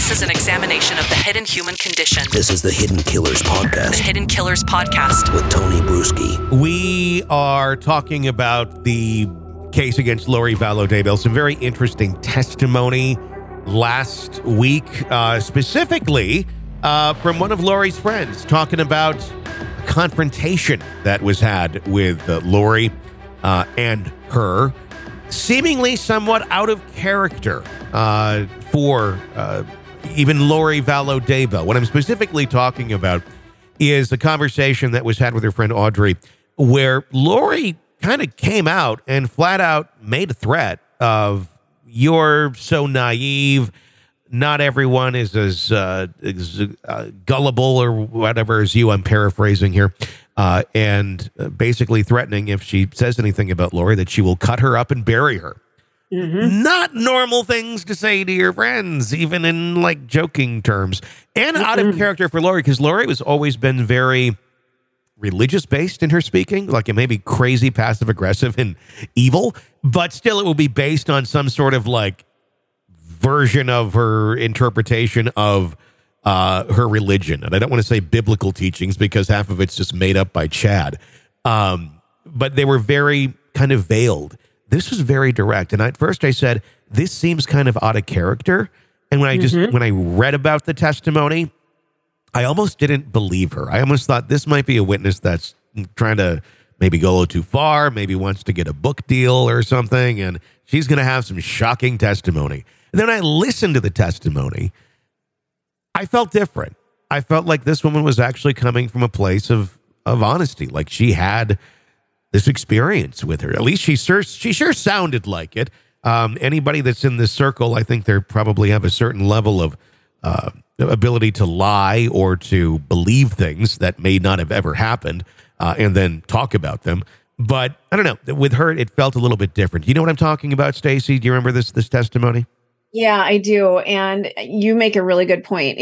This is an examination of the hidden human condition. This is the Hidden Killers Podcast. The Hidden Killers Podcast. With Tony Bruschi. We are talking about the case against Lori Vallow Daybell. Some very interesting testimony last week, specifically from one of Lori's friends, talking about a confrontation that was had with Lori and her, seemingly somewhat out of character for even Lori Vallow Daybell. What I'm specifically talking about is a conversation that was had with her friend Audrey, where Lori kind of came out and flat out made a threat of, "You're so naive. Not everyone is as gullible or whatever as you." I'm paraphrasing here. And basically threatening, if she says anything about Lori, that she will cut her up and bury her. Mm-hmm. Not normal things to say to your friends, even in like joking terms. And out of character for Lori, because Lori has always been very religious based in her speaking, like it may be crazy, passive aggressive and evil, but still it will be based on some sort of like version of her interpretation of her religion. And I don't want to say biblical teachings because half of it's just made up by Chad. But they were very kind of veiled. This was very direct. And at first I said, this seems kind of out of character. And when I read about the testimony, I almost didn't believe her. I almost thought this might be a witness that's trying to maybe go a little too far, maybe wants to get a book deal or something. And she's going to have some shocking testimony. And then I listened to the testimony. I felt different. I felt like this woman was actually coming from a place of honesty. Like she had this experience with her. At least she sure sounded like it. Anybody that's in this circle, I think they probably have a certain level of ability to lie or to believe things that may not have ever happened and then talk about them. But I don't know. With her, it felt a little bit different. You know what I'm talking about, Stacey? Do you remember this testimony? Yeah, I do. And you make a really good point.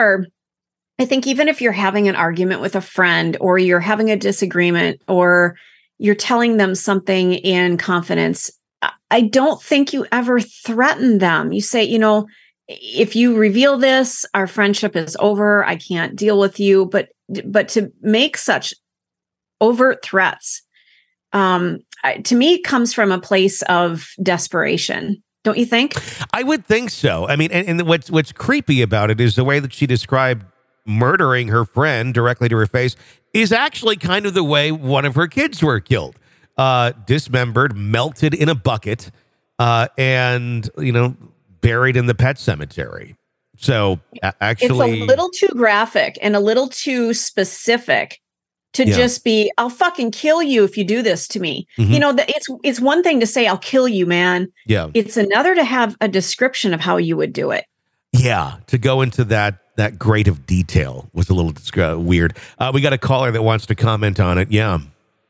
I think even if you're having an argument with a friend or you're having a disagreement or you're telling them something in confidence, I don't think you ever threaten them. You say, if you reveal this, our friendship is over. I can't deal with you. But to make such overt threats, to me, comes from a place of desperation. Don't you think? I would think so. I mean, and what's creepy about it is the way that she described murdering her friend directly to her face is actually kind of the way one of her kids were killed. Dismembered, melted in a bucket, and, buried in the pet cemetery. So actually, it's a little too graphic and a little too specific to just be, "I'll fucking kill you if you do this to me." Mm-hmm. It's one thing to say, "I'll kill you, man." Yeah. It's another to have a description of how you would do it. Yeah. To go into that grade of detail was a little weird. We got a caller that wants to comment on it. Yeah.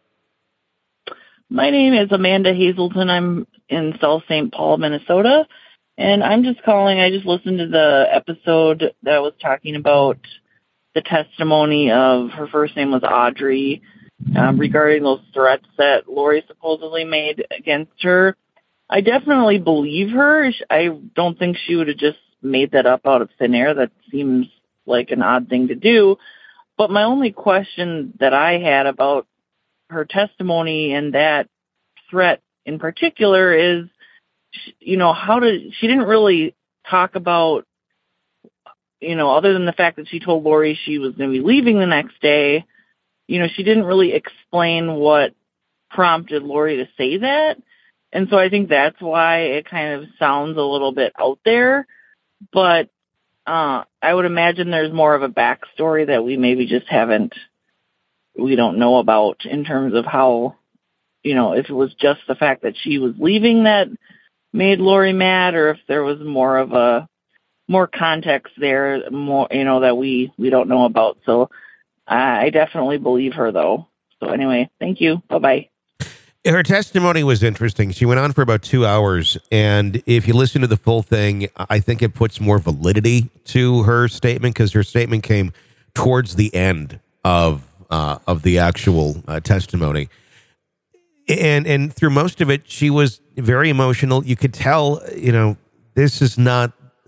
My name is Amanda Hazelton. I'm in South St. Paul, Minnesota. And I'm just calling. I just listened to the episode that was talking about the testimony of, her first name was Audrey, regarding those threats that Lori supposedly made against her. I definitely believe her. I don't think she would have just made that up out of thin air. That seems like an odd thing to do. But my only question that I had about her testimony and that threat in particular is, she didn't really talk about, other than the fact that she told Lori she was going to be leaving the next day, she didn't really explain what prompted Lori to say that. And so I think that's why it kind of sounds a little bit out there. But I would imagine there's more of a backstory that we maybe just we don't know about in terms of how, if it was just the fact that she was leaving that made Lori mad, or if there was more context there, that we don't know about. So I definitely believe her, though. So anyway, thank you. Bye-bye. Her testimony was interesting. She went on for about 2 hours, and if you listen to the full thing, I think it puts more validity to her statement, because her statement came towards the end of the actual testimony. And through most of it, she was very emotional. You could tell, this is not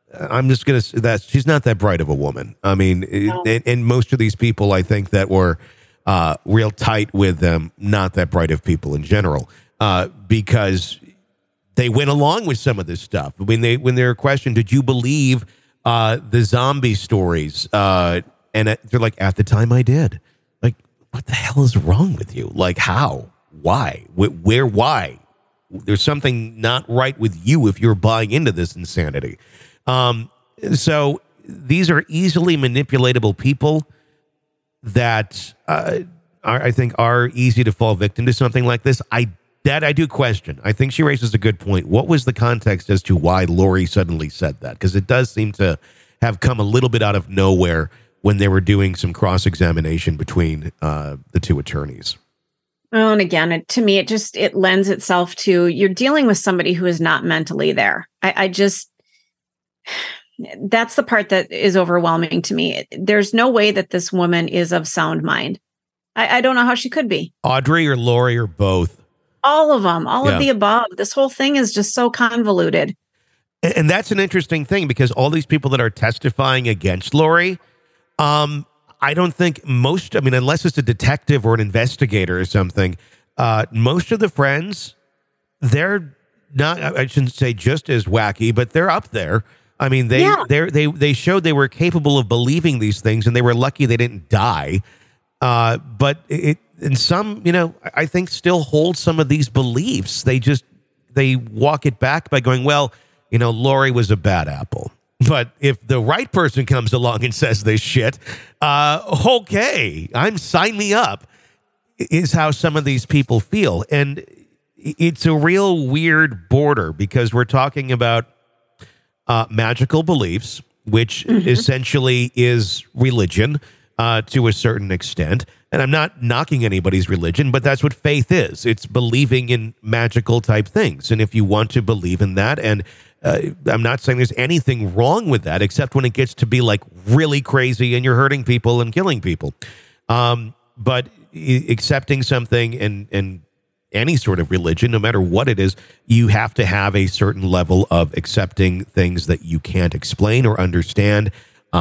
I'm just going to say that she's not that bright of a woman. I mean, and most of these people, I think, that were real tight with them, not that bright of people in general, because they went along with some of this stuff. When they were questioned, did you believe the zombie stories? And they're like, at the time I did. Like, what the hell is wrong with you? Like, how? Why? Where? Why? There's something not right with you if you're buying into this insanity. So these are easily manipulatable people that I think are easy to fall victim to something like this. I do question. I think she raises a good point. What was the context as to why Lori suddenly said that? Because it does seem to have come a little bit out of nowhere when they were doing some cross-examination between the two attorneys. Oh, and again, to me, it lends itself to you're dealing with somebody who is not mentally there. That's the part that is overwhelming to me. There's no way that this woman is of sound mind. I don't know how she could be. Audrey or Lori or both. All of them, all of the above. This whole thing is just so convoluted. And that's an interesting thing because all these people that are testifying against Lori, I don't think unless it's a detective or an investigator or something, most of the friends, they're not, I shouldn't say just as wacky, but they're up there. I mean, they showed they were capable of believing these things, and they were lucky they didn't die. But some, I think still hold some of these beliefs. They walk it back by going, well, Lori was a bad apple. But if the right person comes along and says this shit, okay, sign me up, is how some of these people feel. And it's a real weird border because we're talking about magical beliefs, which essentially is religion to a certain extent. And I'm not knocking anybody's religion, but that's what faith is. It's believing in magical type things. And if you want to believe in that, and I'm not saying there's anything wrong with that, except when it gets to be like really crazy and you're hurting people and killing people. But accepting something and any sort of religion, no matter what it is, you have to have a certain level of accepting things that you can't explain or understand.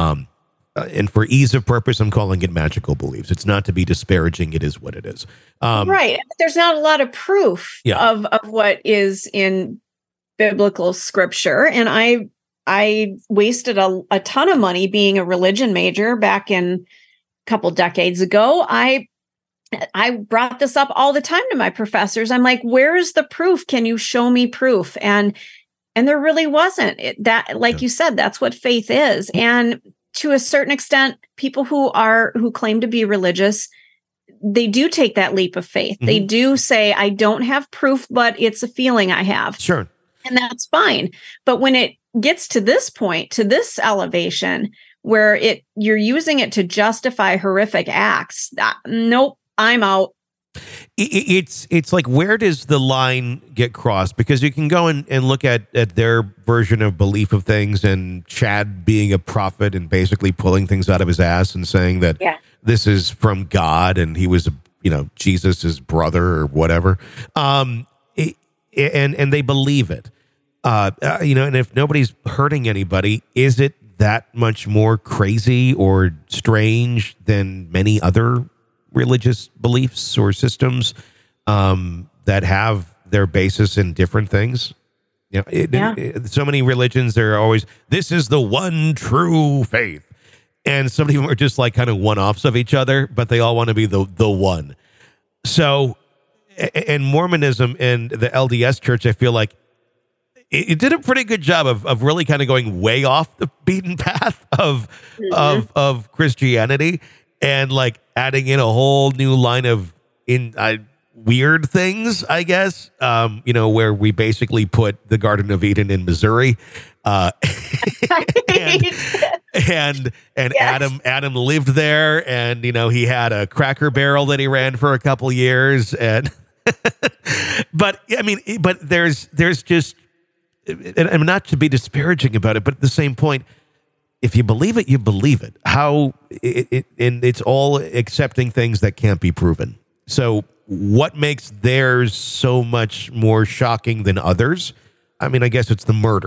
And for ease of purpose, I'm calling it magical beliefs. It's not to be disparaging. It is what it is. Right. There's not a lot of proof of what is in biblical scripture. And I wasted a ton of money being a religion major back in a couple decades ago. I brought this up all the time to my professors. I'm like, where is the proof? Can you show me proof? And there really wasn't. You said, that's what faith is. And to a certain extent, people who claim to be religious, they do take that leap of faith. Mm-hmm. They do say, I don't have proof, but it's a feeling I have. Sure. And that's fine. But when it gets to this point, to this elevation, where you're using it to justify horrific acts, nope, I'm out. It's like, where does the line get crossed? Because you can go and look at their version of belief of things, and Chad being a prophet and basically pulling things out of his ass and saying that this is from God and he was, Jesus' brother or whatever. And they believe it. And if nobody's hurting anybody, is it that much more crazy or strange than many other religious beliefs or systems that have their basis in different things? So many religions, they're always, this is the one true faith. And some of them are just like kind of one-offs of each other, but they all want to be the one. So, and Mormonism and the LDS Church, I feel like it did a pretty good job of really kind of going way off the beaten path of Christianity and like adding in a whole new line of weird things, I guess, where we basically put the Garden of Eden in Missouri. And yes. Adam lived there, and he had a Cracker Barrel that he ran for a couple years, and but there's just, and I'm not to be disparaging about it, but at the same point, if you believe it, you believe it. And it's all accepting things that can't be proven. So what makes theirs so much more shocking than others? I mean, I guess it's the murder.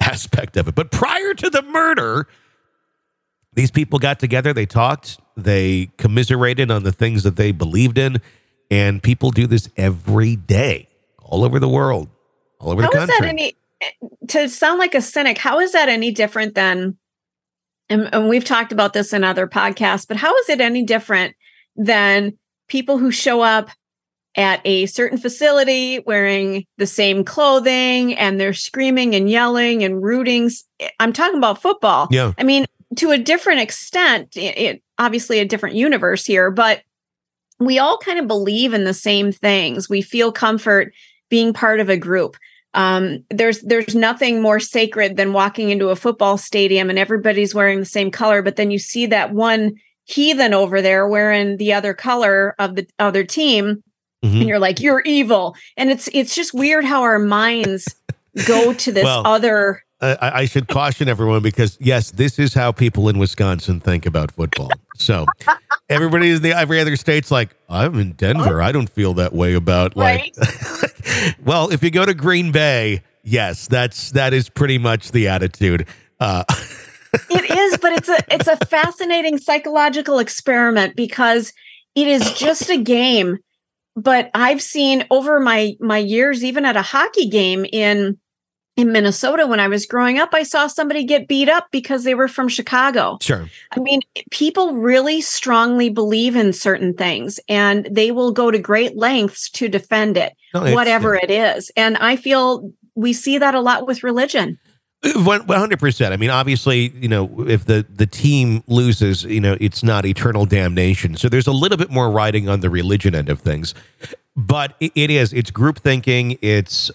aspect of it. But prior to the murder, these people got together, they talked, they commiserated on the things that they believed in, and people do this every day, all over the world, all over the country. How is that to sound like a cynic, how is that any different than, and we've talked about this in other podcasts, but how is it any different than people who show up at a certain facility wearing the same clothing and they're screaming and yelling and rooting? I'm talking about football. Yeah. I mean, to a different extent, it obviously a different universe here, but we all kind of believe in the same things. We feel comfort being part of a group. There's nothing more sacred than walking into a football stadium and everybody's wearing the same color, but then you see that one heathen over there wearing the other color of the other team, and you're like, you're evil. And it's just weird how our minds go to this other. I should caution everyone because, yes, this is how people in Wisconsin think about football. So everybody in every other state's like, I'm in Denver. I don't feel that way about right? Well, if you go to Green Bay, yes, that is pretty much the attitude. It is, but it's a fascinating psychological experiment because it is just a game. But I've seen over my years, even at a hockey game in Minnesota, when I was growing up, I saw somebody get beat up because they were from Chicago. Sure. I mean, people really strongly believe in certain things and they will go to great lengths to defend it, whatever it is. And I feel we see that a lot with religion. 100%. I mean, obviously, if the team loses, it's not eternal damnation. So there's a little bit more riding on the religion end of things. But it's group thinking. It's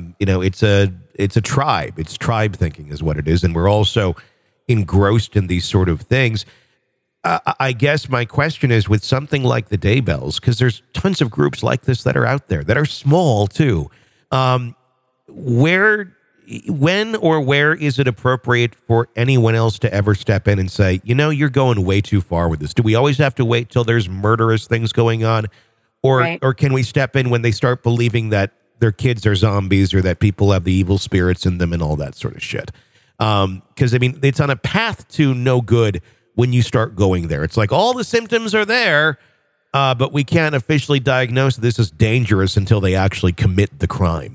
a tribe. It's tribe thinking is what it is. And we're also engrossed in these sort of things. I guess my question is with something like the Daybells, because there's tons of groups like this that are out there that are small too. When or where is it appropriate for anyone else to ever step in and say, you're going way too far with this? Do we always have to wait till there's murderous things going on? Or can we step in when they start believing that their kids are zombies or that people have the evil spirits in them and all that sort of shit? Because, it's on a path to no good when you start going there. It's like all the symptoms are there, but we can't officially diagnose this as dangerous until they actually commit the crime.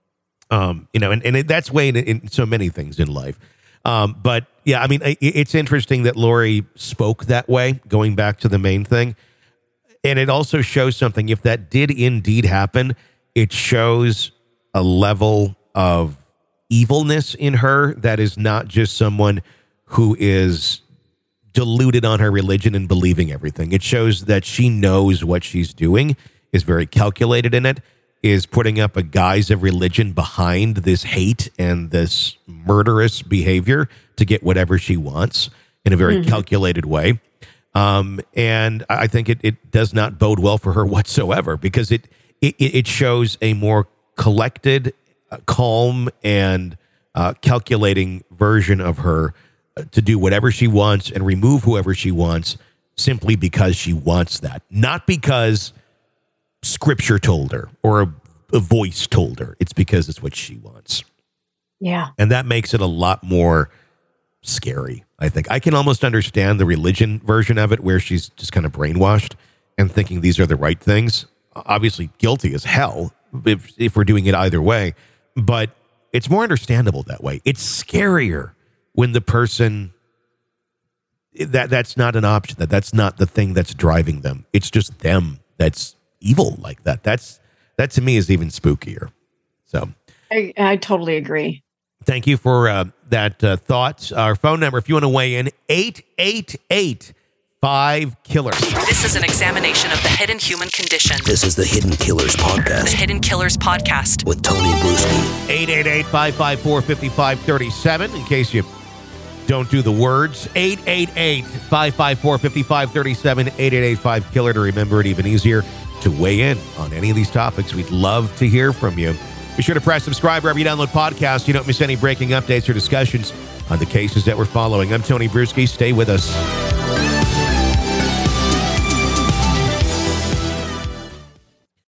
And that's way in so many things in life. But yeah, it's interesting that Lori spoke that way, going back to the main thing. And it also shows something. If that did indeed happen, it shows a level of evilness in her that is not just someone who is deluded on her religion and believing everything. It shows that she knows what she's doing, is very calculated in it, is putting up a guise of religion behind this hate and this murderous behavior to get whatever she wants in a very calculated way. And I think it does not bode well for her whatsoever because it shows a more collected, calm, and calculating version of her to do whatever she wants and remove whoever she wants simply because she wants that, not because Scripture told her or a voice told her. It's because it's what she wants. Yeah. And that makes it a lot more scary, I think. I can almost understand the religion version of it where she's just kind of brainwashed and thinking these are the right things. Obviously guilty as hell if we're doing it either way, but it's more understandable that way. It's scarier when the person that's not an option, that's not the thing that's driving them. It's just them that's evil like that. That to me is even spookier. So I totally agree. Thank you for that thoughts. Our phone number, if you want to weigh in, 888-5-KILLER. This is an examination of the hidden human condition. This is the Hidden Killers Podcast. The Hidden Killers Podcast. With Tony Bruski. 888-554-5537. In case you don't do the words, 888-554-5537. 888-5-KILLER to remember it even easier. To weigh in on any of these topics. We'd love to hear from you. Be sure to press subscribe wherever you download podcasts. You don't miss any breaking updates or discussions on the cases that we're following. I'm Tony Bruski. Stay with us.